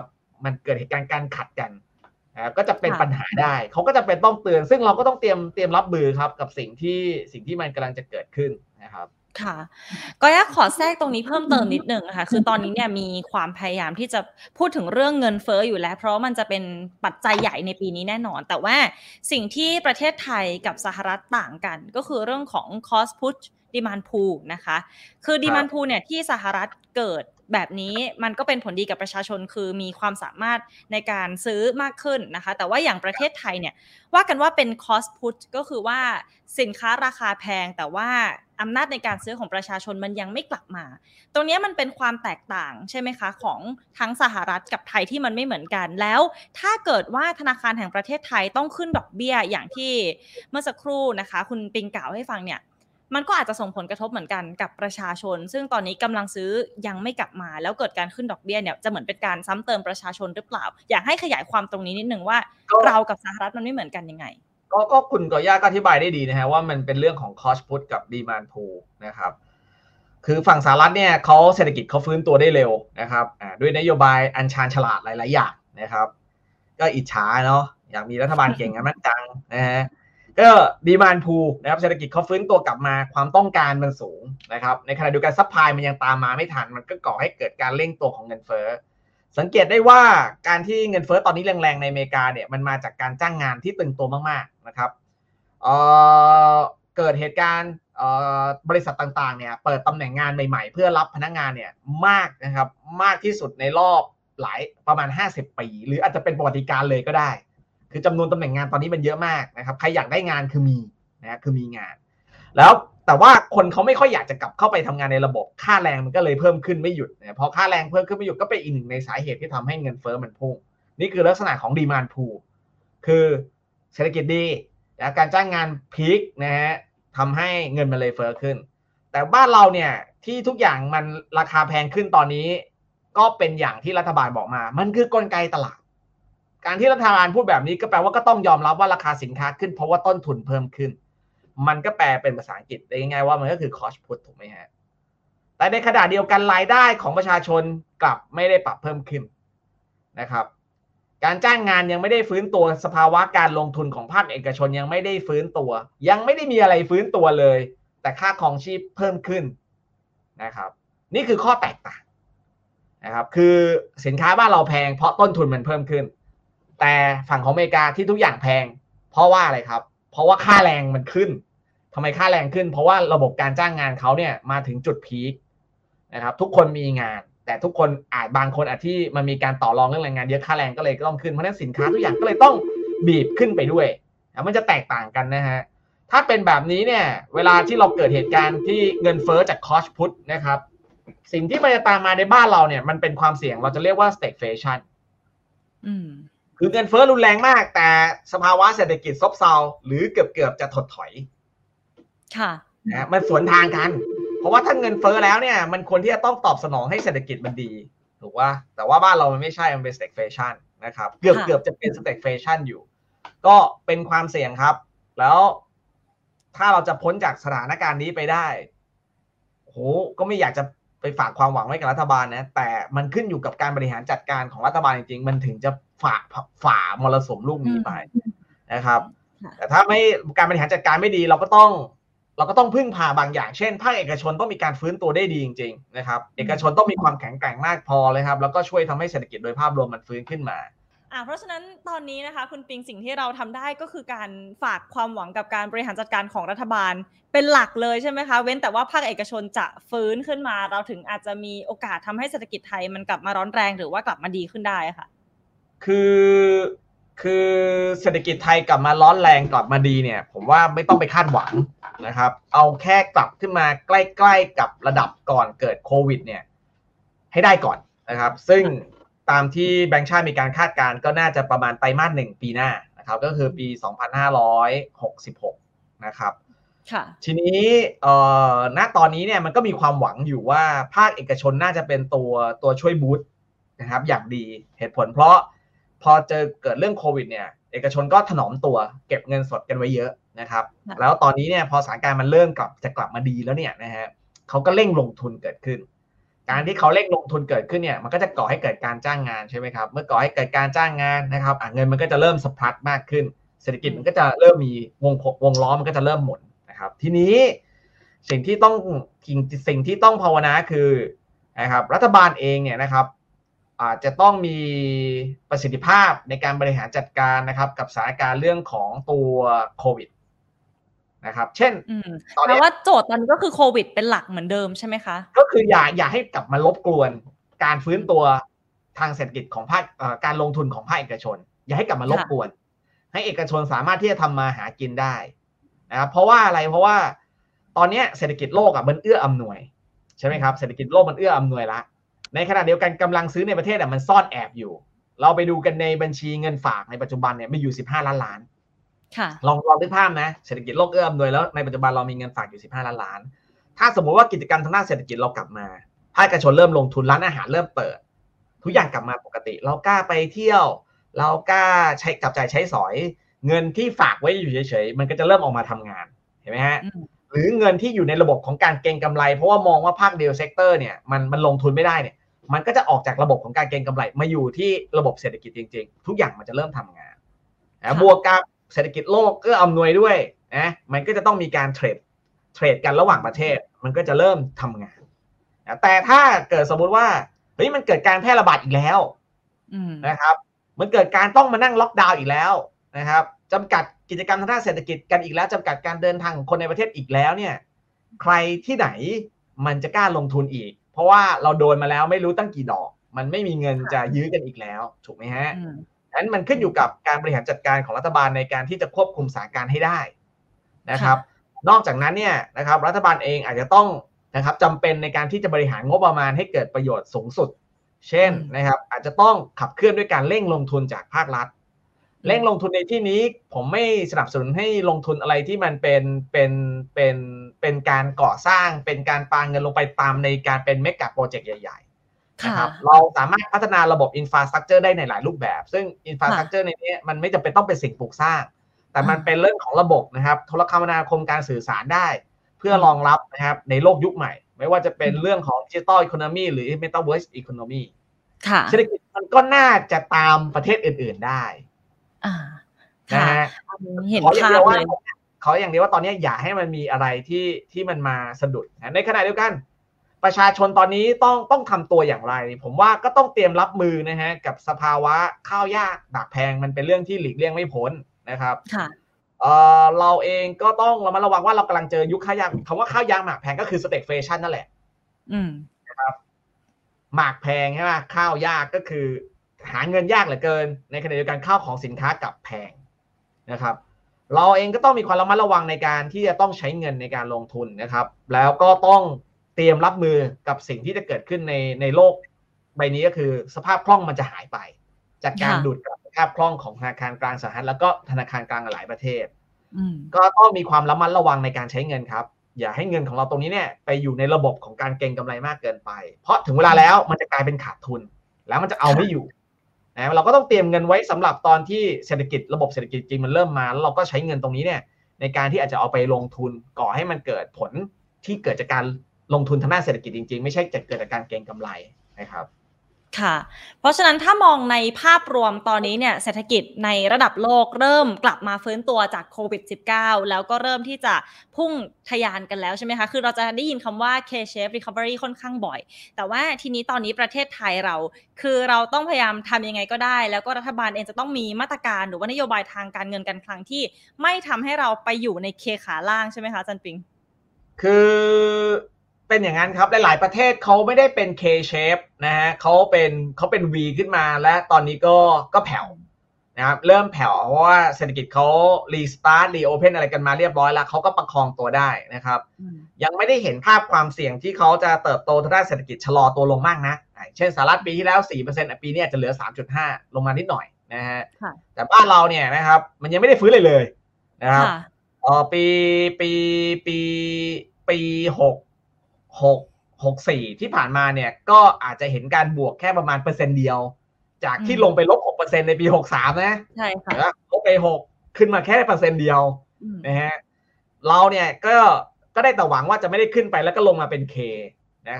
มันเกิดเหตุการณ์การขัดกันนะก็จะเป็นปัญหาได้เขาก็จะเป็นต้องเตือนซึ่งเราก็ต้องเตรียมเตรียมรับมือครับกับสิ่งที่สิ่งที่มันกำลังจะเกิดขึ้นนะครับค่ะก็อยากขอแทรกตรงนี้เพิ่มเติมนิดหนึ่งค่ะคือตอนนี้เนี่ยมีความพยายามที่จะพูดถึงเรื่องเงินเฟ้ออยู่แล้วเพราะมันจะเป็นปัจจัยใหญ่ในปีนี้แน่นอนแต่ว่าสิ่งที่ประเทศไทยกับสหรัฐต่างกันก็คือเรื่องของ cost push demand pull นะคะคือ demand pull เนี่ยที่สหรัฐเกิดแบบนี้มันก็เป็นผลดีกับประชาชนคือมีความสามารถในการซื้อมากขึ้นนะคะแต่ว่าอย่างประเทศไทยเนี่ยว่ากันว่าเป็น cost push ก็คือว่าสินค้าราคาแพงแต่ว่าอำนาจในการซื้อของประชาชนมันยังไม่กลับมาตรงนี้มันเป็นความแตกต่างใช่ไหมคะของทั้งสหรัฐกับไทยที่มันไม่เหมือนกันแล้วถ้าเกิดว่าธนาคารแห่งประเทศไทยต้องขึ้นดอกเบี้ยอย่างที่เมื่อสักครู่นะคะคุณปิงกล่าวให้ฟังเนี่ยมันก็อาจจะส่งผลกระทบเหมือนกันกับประชาชนซึ่งตอนนี้กำลังซื้อยังไม่กลับมาแล้วเกิดการขึ้นดอกเบี้ยเนี่ยจะเหมือนเป็นการซ้ำเติมประชาชนหรือเปล่าอยากให้ขยายความตรงนี้นิดนึงว่าเรากับสหรัฐมันไม่เหมือนกันยังไงก็ก็คุณกอย่าก็อธิบายได้ดีนะฮะว่ามันเป็นเรื่องของ cost push กับ demand pull นะครับคือฝั่งสหรัฐเนี่ยเขาเศรษฐกิจเขาฟื้นตัวได้เร็วนะครับอ่าด้วยนโยบายอันชาญฉลาดหลายๆอย่างนะครับก็อิจฉาเนาะอยากมีรัฐบาลเก่งกันมากจังนะฮะก็ดีมานด์พูลนะครับเศรษฐกิจเขาฟื้นตัวกลับมาความต้องการมันสูงนะครับในขณะเดียวกันซัพพลายมันยังตามมาไม่ทันมันก็ก่อให้เกิดการเร่งตัวของเงินเฟ้อสังเกตได้ว่าการที่เงินเฟ้อตอนนี้แรงๆในอเมริกาเนี่ยมันมาจากการจ้างงานที่ตึงตัวมากๆนะครับเอ่อเกิดเหตุการณ์เอ่อบริษัทต่างๆเนี่ยเปิดตำแหน่งงานใหม่ๆเพื่อรับพนักงานเนี่ยมากนะครับมากที่สุดในรอบหลายประมาณห้าสิบปีหรืออาจจะเป็นประวัติการณ์เลยก็ได้คือจำนวนตำแหน่งงานตอนนี้มันเยอะมากนะครับใครอยากได้งานคือมีนะคือมีงานแล้วแต่ว่าคนเขาไม่ค่อยอยากจะกลับเข้าไปทำงานในระบบค่าแรงมันก็เลยเพิ่มขึ้นไม่หยุดนะพอค่าแรงเพิ่มขึ้นไม่หยุดก็เป็นอีกหนึ่งในสาเหตุที่ทำให้เงินเฟ้อมันพุ่งนี่คือลักษณะของ demand pull คือเศรษฐกิจดีนะการจ้างงานพีคนะฮะทำให้เงินมันเลยเฟ้อขึ้นแต่บ้านเราเนี่ยที่ทุกอย่างมันราคาแพงขึ้นตอนนี้ก็เป็นอย่างที่รัฐบาลบอกมามันคือกลไกตลาดการที่รัฐบาลพูดแบบนี้ก็แปลว่าก็ต้องยอมรับว่าราคาสินค้าขึ้นเพราะว่าต้นทุนเพิ่มขึ้นมันก็แปลเป็นภาษาอังกฤษได้ง่ายๆว่ามันก็คือ cost push ถูกไหมฮะแต่ในขณะเดียวกันรายได้ของประชาชนกลับไม่ได้ปรับเพิ่มขึ้นนะครับการจ้างงานยังไม่ได้ฟื้นตัวสภาวะการลงทุนของภาคเอกชนยังไม่ได้ฟื้นตัวยังไม่ได้มีอะไรฟื้นตัวเลยแต่ค่าครองชีพเพิ่มขึ้นนะครับนี่คือข้อแตกต่างนะครับคือสินค้าบ้านเราแพงเพราะต้นทุนมันเพิ่มขึ้นแต่ฝั่งของอเมริกาที่ทุกอย่างแพงเพราะว่าอะไรครับเพราะว่าค่าแรงมันขึ้นทำไมค่าแรงขึ้นเพราะว่าระบบการจ้างงานเขาเนี่ยมาถึงจุดพีคนะครับทุกคนมีงานแต่ทุกคนอาจบางคนอาจที่มันมีการต่อรองเรื่องแรงงานเยอะค่าแรงก็เลยต้องขึ้นเพราะฉะนั้นสินค้าทุกอย่างก็เลยต้องบีบขึ้นไปด้วยมันจะแตกต่างกันนะฮะถ้าเป็นแบบนี้เนี่ยเวลาที่เราเกิดเหตุการณ์ที่เงินเฟ้อจาก cost push นะครับสิ่งที่มันจะตามมาในบ้านเราเนี่ยมันเป็นความเสี่ยงเราจะเรียกว่า stagflation อืมคือเงินเฟ้อรุนแรงมากแต่สภาวะเศรษฐกิจซบเซาหรือเกือบๆจะถดถอยค่ะนะมันสวนทางกันเพราะว่าถ้าเงินเฟ้อแล้วเนี่ยมันควรที่จะต้องตอบสนองให้เศรษฐกิจมันดีถูกว่าแต่ว่าบ้านเรามันไม่ใช่มันเป็น stagflation นะครับเกือบๆจะเป็น stagflation อยู่ก็เป็นความเสี่ยงครับแล้วถ้าเราจะพ้นจากสถานการณ์นี้ไปได้โหก็ไม่อยากจะไปฝากความหวังไว้กับรัฐบาลนะแต่มันขึ้นอยู่กับการบริหารจัดการของรัฐบาลจริงๆมันถึงจะฝ่าฝ่ามรสุมลูกนี้ไปนะครับแต่ถ้าไม่การบริหารจัดการไม่ดีเราก็ต้องเราก็ต้องพึ่งพาบางอย่างเช่นภาคเอกชนต้องมีการฟื้นตัวได้ดีจริงๆนะครับเอกชนต้องมีความแข็งแกร่งมากพอเลยครับแล้วก็ช่วยทำให้เศรษฐกิจโดยภาพรวมมันฟื้นขึ้นมาอ่าเพราะฉะนั้นตอนนี้นะคะคุณปิงสิ่งที่เราทำได้ก็คือการฝากความหวังกับการบริหารจัดการของรัฐบาลเป็นหลักเลยใช่ไหมคะเว้นแต่ว่าภาคเอกชนจะฟื้นขึ้นมาเราถึงอาจจะมีโอกาสทำให้เศรษฐกิจไทยมันกลับมาร้อนแรงหรือว่ากลับมาดีขึ้นได้ค่ะคือคือเศรษฐกิจไทยกลับมาร้อนแรงกลับมาดีเนี่ยผมว่าไม่ต้องไปคาดหวังนะครับเอาแค่กลับขึ้นมาใกล้ๆกับระดับก่อนเกิดโควิดเนี่ยให้ได้ก่อนนะครับซึ่งตามที่แบงก์ชาติมีการคาดการณ์ก็น่าจะประมาณไตรมาสหนึ่งปีหน้านะครับก็คือปีสองพันห้าร้อยหกสิบหกนะครับทีนี้เอ่อณตอนนี้เนี่ยมันก็มีความหวังอยู่ว่าภาคเอกชนน่าจะเป็นตัวตัวช่วยบูสต์นะครับอย่างดีเหตุผลเพราะพอเจอเกิดเรื่องโควิดเนี่ยเอกชนก็ถนอมตัวเก็บเงินสดกันไว้เยอะนะครับแล้วตอนนี้เนี่ยพอสถานการณ์มันเริ่มกลับจะกลับมาดีแล้วเนี่ยนะฮะเขาก็เร่งลงทุนเกิดขึ้นการที่เขาเร่งลงทุนเกิดขึ้นเนี่ยมันก็จะก่อให้เกิดการจ้างงานใช่ไหมครับเมื่อก่อให้เกิดการจ้างงานนะครับเงินมันก็จะเริ่มสะพัดมากขึ้นเศรษฐกิจมันก็จะเริ่มมีวงวงล้อมันก็จะเริ่มหมุนนะครับทีนี้สิ่งที่ต้องสิ่งที่ต้องภาวนาคือนะครับรัฐบาลเองเนี่ยนะครับอาจจะต้องมีประสิทธิภาพในการบริหารจัดการนะครับกับสถานการณ์เรื่องของตัวโควิดนะครับเช่นตอนนี้ว่าโจทย์ตอนนี้ก็คือโควิดเป็นหลักเหมือนเดิมใช่ไหมคะก็คืออย่าอย่าให้กลับมารบกวนการฟื้นตัวทางเศรษฐกิจของภาคการลงทุนของภาคเอกชนอย่าให้กลับมารบกวนให้เอกชนสามารถที่จะทำมาหากินได้นะครับเพราะว่าอะไรเพราะว่าตอนนี้เศรษฐกิจโลกอ่ะมันเอื้ออำนวยใช่ไหมครับเศรษฐกิจโลกมันเอื้ออำนวยละในขณะเดียวกันกำลังซื้อในประเทศอ่ะมันซ่อนแอบอยู่เราไปดูกันในบัญชีเงินฝากในปัจจุบันเนี่ยมีอยู่สิบห้าล้านล้านลองลองนึกภาพนะเศรษฐกิจโลกเอื้ออำนวยแล้วในปัจจุบันเรามีเงินฝากอยู่สิบห้าล้านล้านถ้าสมมติว่ากิจกรรมทางด้านเศรษฐกิจเรากลับมาภาคเอกชนเริ่มลงทุนร้านอาหารเริ่มเปิดทุกอย่างกลับมาปกติเรากล้าไปเที่ยวเรากล้าใช้จับจ่ายใช้สอยเงินที่ฝากไว้อยู่เฉยๆมันก็จะเริ่มออกมาทำงานเห็นไหมฮะหรือเงินที่อยู่ในระบบของการเก็งกำไรเพราะว่ามองว่าภาคเดียวเซกเตอร์เนี่ยมันมันลงทุนไม่ได้เนี่ยมันก็จะออกจากระบบของการเก็งกำไรมาอยู่ที่ระบบเศรษฐกิจจริงๆทุกอย่างมันจะเริ่มทำงานนะบวกกับเศรษฐกิจโลกก็อำนวยด้วยนะมันก็จะต้องมีการเทรดเทรดกันระหว่างประเทศมันก็จะเริ่มทำงานนะแต่ถ้าเกิดสมมุติว่าเฮ้ยมันเกิดการแพร่ระบาดอีกแล้วนะครับมันเกิดการต้องมานั่งล็อกดาวน์อีกแล้วนะครับจำกัดกิจกรรมทางด้านเศรษฐกิจกันอีกแล้วจำกัดการเดินทางของคนในประเทศอีกแล้วเนี่ยใครที่ไหนมันจะกล้าลงทุนอีกเพราะว่าเราโดนมาแล้วไม่รู้ตั้งกี่ดอกมันไม่มีเงินจะยื้อกันอีกแล้วถูกไหมฮะนั้นมันขึ้นอยู่กับการบริหารจัดการของรัฐบาลในการที่จะควบคุมสถานการณ์ให้ได้นะครับนอกจากนั้นเนี่ยนะครับรัฐบาลเองอาจจะต้องนะครับจำเป็นในการที่จะบริหารงบประมาณให้เกิดประโยชน์สูงสุดเช่นนะครับอาจจะต้องขับเคลื่อนด้วยการเร่งลงทุนจากภาครัฐเร่งลงทุนในที่นี้ผมไม่สนับสนุนให้ลงทุนอะไรที่มันเป็นเป็นเป็นเป็นการก่อสร้างเป็นการปาเงินลงไปตามในการเป็นเมกะโปรเจกต์ใหญ่ๆนะครับเราสามารถพัฒนาระบบอินฟราสตรัคเจอร์ได้ในหลายรูปแบบซึ่งอินฟราสตรัคเจอร์ในนี้มันไม่จำเป็นต้องเป็นสิ่งปลูกสร้างแต่มันเป็นเรื่องของระบบนะครับโทรคมนาคมการสื่อสารได้เพื่อรองรับนะครับในโลกยุคใหม่ไม่ว่าจะเป็นเรื่องของดิจิทัลอีโคโนมีหรือเมตาเวิร์สอีโคโนมีเศรษฐกิจมันก็น่าจะตามประเทศอื่นๆได้นะฮะเห็นภาพเลยขออย่างเดียวว่าตอนนี้อย่าให้มันมีอะไรที่ที่มันมาสะดุดในขณะเดียวกันประชาชนตอนนี้ต้องต้องทำตัวอย่างไรผมว่าก็ต้องเตรียมรับมือนะฮะกับสภาวะข้าวยากหมากแพงมันเป็นเรื่องที่หลีกเลี่ยงไม่พ้นนะครับเออเราเองก็ต้องระมัดระวังว่าเรากำลังเจอยุคข้าวยากคำว่าข้าวยากหมากแพงก็คือสเต็กเฟชั่นนั่นแหละนะครับหมากแพงใช่ไหมข้าวยากก็คือหาเงินยากเหลือเกินในขณะเดียวกันข้าวของสินค้ากับแพงนะครับเราเองก็ต้องมีความระมัดระวังในการที่จะต้องใช้เงินในการลงทุนนะครับแล้วก็ต้องเตรียมรับมือกับสิ่งที่จะเกิดขึ้นในในโลกใบนี้ก็คือสภาพคล่องมันจะหายไปจากการดูดกลับสภาพคล่องของธนาคารกลางสหรัฐแล้วก็ธนาคารกลางหลายประเทศก็ต้องมีความระมัดระวังในการใช้เงินครับอย่าให้เงินของเราตรงนี้เนี่ยไปอยู่ในระบบของการเก็งกำไรมากเกินไปเพราะถึงเวลาแล้วมันจะกลายเป็นขาดทุนแล้วมันจะเอาไม่อยู่นะเราก็ต้องเตรียมเงินไว้สำหรับตอนที่เศรษฐกิจระบบเศรษฐกิจจริงมันเริ่มมาแล้วเราก็ใช้เงินตรงนี้เนี่ยในการที่อาจจะเอาไปลงทุนก่อให้มันเกิดผลที่เกิดจากการลงทุนทางด้านเศรษฐกิจจริงๆไม่ใช่จะเกิดจากการเก็งกำไรนะครับค่ะเพราะฉะนั้นถ้ามองในภาพรวมตอนนี้เนี่ยเศรษฐกิจในระดับโลกเริ่มกลับมาฟื้นตัวจากโควิด สิบเก้า แล้วก็เริ่มที่จะพุ่งทะยานกันแล้วใช่ไหมคะคือเราจะได้ยินคำว่า K-shape recovery ค่อนข้างบ่อยแต่ว่าทีนี้ตอนนี้ประเทศไทยเราคือเราต้องพยายามทำยังไงก็ได้แล้วก็รัฐบาลเองจะต้องมีมาตรการหรือว่านโยบายทางการเงินการคลังที่ไม่ทำให้เราไปอยู่ใน K ขาล่างใช่ไหมคะอาจารย์ปิงคือเป็นอย่างนั้นครับหลายๆประเทศเขาไม่ได้เป็น K shape นะฮะเขาเป็นเขาเป็น V ขึ้นมาและตอนนี้ก็ก็แผ่วนะครับเริ่มแผ่วเพราะว่าเศรษฐกิจเขารีสตาร์ทรีโอเพนอะไรกันมาเรียบร้อยแล้วเขาก็ประคองตัวได้นะครับยังไม่ได้เห็นภาพความเสี่ยงที่เขาจะเติบโตทางด้านเศรษฐกิจชะลอตัวลงมากนะเช่นสหรัฐปีที่แล้ว สี่เปอร์เซ็นต์ ปีนี้อาจจะเหลือ สามจุดห้า ลงมานิดหน่อยนะฮะแต่บ้านเราเนี่ยนะครับมันยังไม่ได้ฟื้นเลยเลยนะครับเออปีปีปีปีหก หก หก สี่ที่ผ่านมาเนี่ยก็อาจจะเห็นการบวกแค่ประมาณเปอร์เซ็นต์เดียวจากที่ลงไปลบ หกเปอร์เซ็นต์ ในปีหกสิบสามนะใช่ค่ะลบไปหกขึ้นมาแค่เปอร์เซ็นต์เดียวนะฮะเราเนี่ยก็ก็ได้แต่หวังว่าจะไม่ได้ขึ้นไปแล้วก็ลงมาเป็น K นะครับ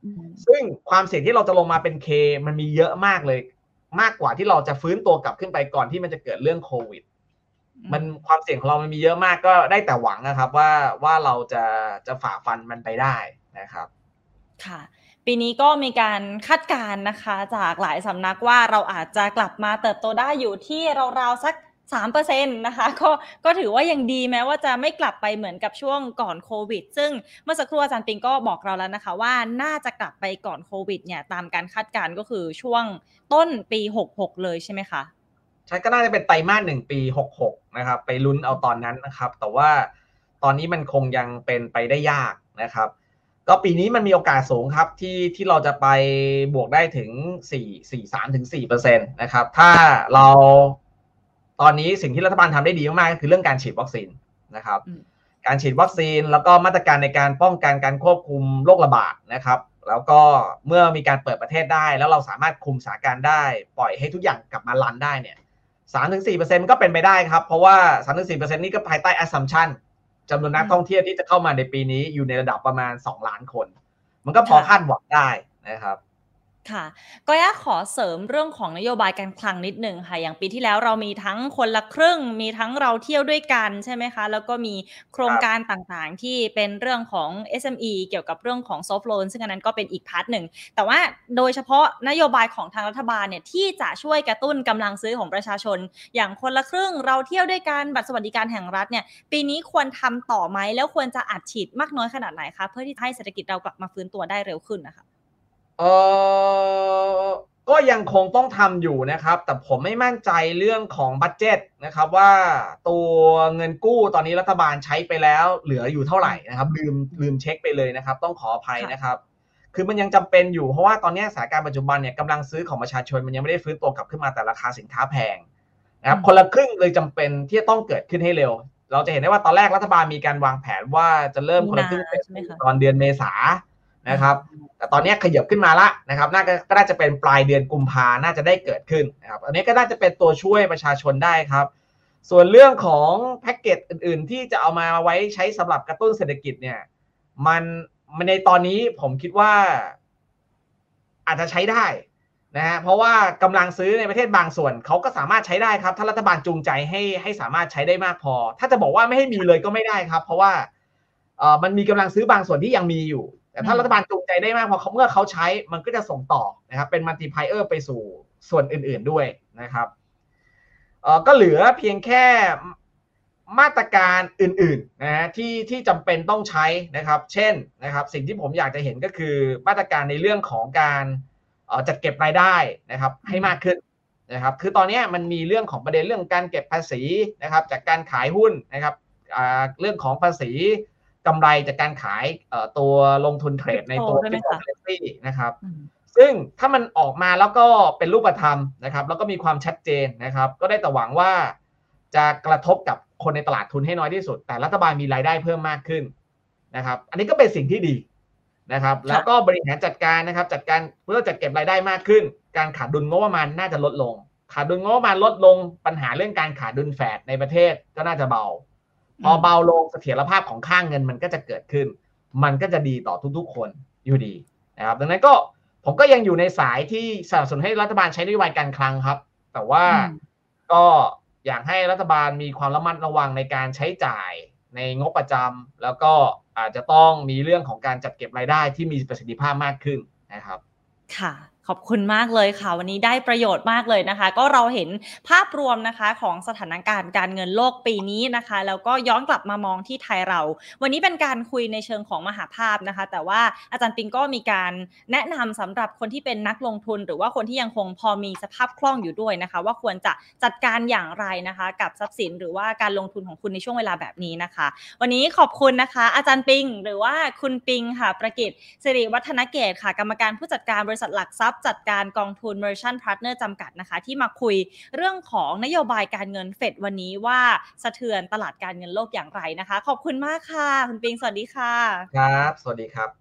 ซึ่งความเสี่ยงที่เราจะลงมาเป็น K มันมีเยอะมากเลยมากกว่าที่เราจะฟื้นตัวกลับขึ้นไปก่อนที่มันจะเกิดเรื่องโควิดมันความเสี่ยงของเรามันมีเยอะมากก็ได้แต่หวังนะครับว่าว่าเราจะจะฝ่าฟันมันไปได้นะครับค่ะปีนี้ก็มีการคาดการณ์นะคะจากหลายสำนักว่าเราอาจจะกลับมาเติบโตได้อยู่ที่ราวๆสัก สามเปอร์เซ็นต์ นะคะก็ก็ถือว่ายังดีแม้ว่าจะไม่กลับไปเหมือนกับช่วงก่อนโควิดซึ่งเมื่อสักครู่อาจารย์ปิงก็บอกเราแล้วนะคะว่าน่าจะกลับไปก่อนโควิดเนี่ยตามการคาดการณ์ก็คือช่วงต้นปีหกสิบหกเลยใช่ไหมคะใช่ก็น่าจะเป็นไตรมาสหนึ่งปีหกสิบหกนะครับไปลุ้นเอาตอนนั้นนะครับแต่ว่าตอนนี้มันคงยังเป็นไปได้ยากนะครับก็ปีนี้มันมีโอกาสสูงครับที่ที่เราจะไปบวกได้ถึงสี่ สี่ สามถึง สี่เปอร์เซ็นต์ นะครับถ้าเราตอนนี้สิ่งที่รัฐบาลทำได้ดีมากๆก็คือเรื่องการฉีดวัคซีนนะครับการฉีดวัคซีนแล้วก็มาตรการในการป้องกันการควบคุมโรคระบาดนะครับแล้วก็เมื่อมีการเปิดประเทศได้แล้วเราสามารถคุมสถานการณ์ได้ปล่อยให้ทุกอย่างกลับมารันได้เนี่ย สามถึงสี่เปอร์เซ็นต์ ก็เป็นไปได้ครับเพราะว่า สามถึงสี่เปอร์เซ็นต์ นี่ก็ภายใต้ assumption จำนวนนักท่องเที่ยวที่จะเข้ามาในปีนี้อยู่ในระดับประมาณสองล้านคนมันก็พอคาดหวังได้นะครับค่ะก็อยากขอเสริมเรื่องของนโยบายการคลังนิดหนึ่งค่ะอย่างปีที่แล้วเรามีทั้งคนละครึ่งมีทั้งเราเที่ยวด้วยกันใช่ไหมคะแล้วก็มีโครงการต่างๆที่เป็นเรื่องของ เอส เอ็ม อี เกี่ยวกับเรื่องของ soft loan ซึ่งอันนั้นก็เป็นอีกพาร์ทหนึ่งแต่ว่าโดยเฉพาะนโยบายของทางรัฐบาลเนี่ยที่จะช่วยกระตุ้นกำลังซื้อของประชาชนอย่างคนละครึ่งเราเที่ยวด้วยกันบัตรสวัสดิการแห่งรัฐเนี่ยปีนี้ควรทำต่อไหมแล้วควรจะอัดฉีดมากน้อยขนาดไหนคะเพื่อที่ให้เศรษฐกิจเรากลับมาฟื้นตัวได้เร็วขึ้นนะคะเออก็ยังคงต้องทำอยู่นะครับแต่ผมไม่มั่นใจเรื่องของบัดเจ็ตนะครับว่าตัวเงินกู้ตอนนี้รัฐบาลใช้ไปแล้วเหลืออยู่เท่าไหร่นะครับลืมลืมเช็คไปเลยนะครับต้องขออภัยนะครับคือมันยังจำเป็นอยู่เพราะว่าตอนนี้สถานการณ์ปัจจุบันเนี่ยกำลังซื้อของประชาชนมันยังไม่ได้ฟื้นตัวกลับขึ้นมาแต่ราคาสินค้าแพงนะครับคนละครึ่งเลยจำเป็นที่จะต้องเกิดขึ้นให้เร็วเราจะเห็นได้ว่าตอนแรกรัฐบาลมีการวางแผนว่าจะเริ่มคนละครึ่งตอนเดือนเมษานะครับแต่ตอนนี้ขยับขึ้นมาละนะครับน่าจะก็น่าจะเป็นปลายเดือนกุมภาน่าจะได้เกิดขึ้นนะครับอันนี้ก็น่าจะเป็นตัวช่วยประชาชนได้ครับส่วนเรื่องของแพ็กเกจอื่นๆที่จะเอามาไว้ใช้สำหรับกระตุ้นเศรษฐกิจเนี่ยมันในตอนนี้ผมคิดว่าอาจจะใช้ได้นะฮะเพราะว่ากำลังซื้อในประเทศบางส่วนเขาก็สามารถใช้ได้ครับถ้ารัฐบาลจูงใจให้ให้สามารถใช้ได้มากพอถ้าจะบอกว่าไม่ให้มีเลยก็ไม่ได้ครับเพราะว่าเอ่อมันมีกำลังซื้อบางส่วนที่ยังมีอยู่แต่ถ้ารัฐบาลจูงใจได้มากพอเมื่อเขาใช้มันก็จะส่งต่อนะครับเป็นมัลติไพเออร์ไปสู่ส่วนอื่นๆด้วยนะครับเอ่อก็เหลือเพียงแค่มาตรการอื่นๆนะฮะที่ที่จำเป็นต้องใช้นะครับเช่นนะครับสิ่งที่ผมอยากจะเห็นก็คือมาตรการในเรื่องของการจัดเก็บรายได้นะครับให้มากขึ้นนะครับคือตอนนี้มันมีเรื่องของประเด็นเรื่องการเก็บภาษีนะครับจากการขายหุ้นนะครับเรื่องของภาษีกำไรจากการขายตัวลงทุนเทรดในตัว cryptocurrency นะครับซึ่งถ้ามันออกมาแล้วก็เป็นรูปธรรมนะครับแล้วก็มีความชัดเจนนะครับก็ได้แต่หวังว่าจะกระทบกับคนในตลาดทุนให้น้อยที่สุดแต่รัฐบาลมีรายได้เพิ่มมากขึ้นนะครับอันนี้ก็เป็นสิ่งที่ดีนะครับแล้วก็บริหารจัดการนะครับจัดการเพื่อจัดเก็บรายได้มากขึ้นการขาดดุลงบประมาณน่าจะลดลงขาดดุลงบประมาณลดลงปัญหาเรื่องการขาดดุลแฟดในประเทศก็น่าจะเบาพอเบาลงเสถียรภาพของค่างเงินมันก็จะเกิดขึ้นมันก็จะดีต่อทุกๆคนอยู่ดีนะครับดังนั้นก็ผมก็ยังอยู่ในสายที่สนับสนุนให้รัฐบาลใช้นโยบายการคลังครับแต่ว่าก็อยากให้รัฐบาลมีความระมัดระวังในการใช้จ่ายในงบประจำแล้วก็อาจจะต้องมีเรื่องของการจัดเก็บรายได้ที่มีประสิทธิภาพมากขึ้นนะครับค่ะขอบคุณมากเลยค่ะวันนี้ได้ประโยชน์มากเลยนะคะก็เราเห็นภาพรวมนะคะของสถานการณ์การเงินโลกปีนี้นะคะแล้วก็ย้อนกลับมามองที่ไทยเราวันนี้เป็นการคุยในเชิงของมหาภาพนะคะแต่ว่าอาจารย์ปิงก็มีการแนะนำสำหรับคนที่เป็นนักลงทุนหรือว่าคนที่ยังคงพอมีสภาพคล่องอยู่ด้วยนะคะว่าควรจะจัดการอย่างไรนะคะกับทรัพย์สินหรือว่าการลงทุนของคุณในช่วงเวลาแบบนี้นะคะวันนี้ขอบคุณนะคะอาจารย์ปิงหรือว่าคุณปิงค่ะประกิตสิริวัฒนเกตค่ะกรรมการผู้จัดการบริษัทหลักทรัพย์จัดการกองทุน Merchant Partner จำกัดนะคะที่มาคุยเรื่องของนโยบายการเงินเฟดวันนี้ว่าสะเทือนตลาดการเงินโลกอย่างไรนะคะขอบคุณมากค่ะคุณปิงสวัสดีค่ะครับสวัสดีครับ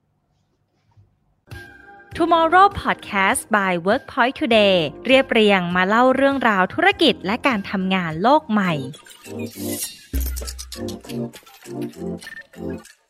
Tomorrow Podcast by Workpoint Today เรียบเรียงมาเล่าเรื่องราวธุรกิจและการทำงานโลกใหม่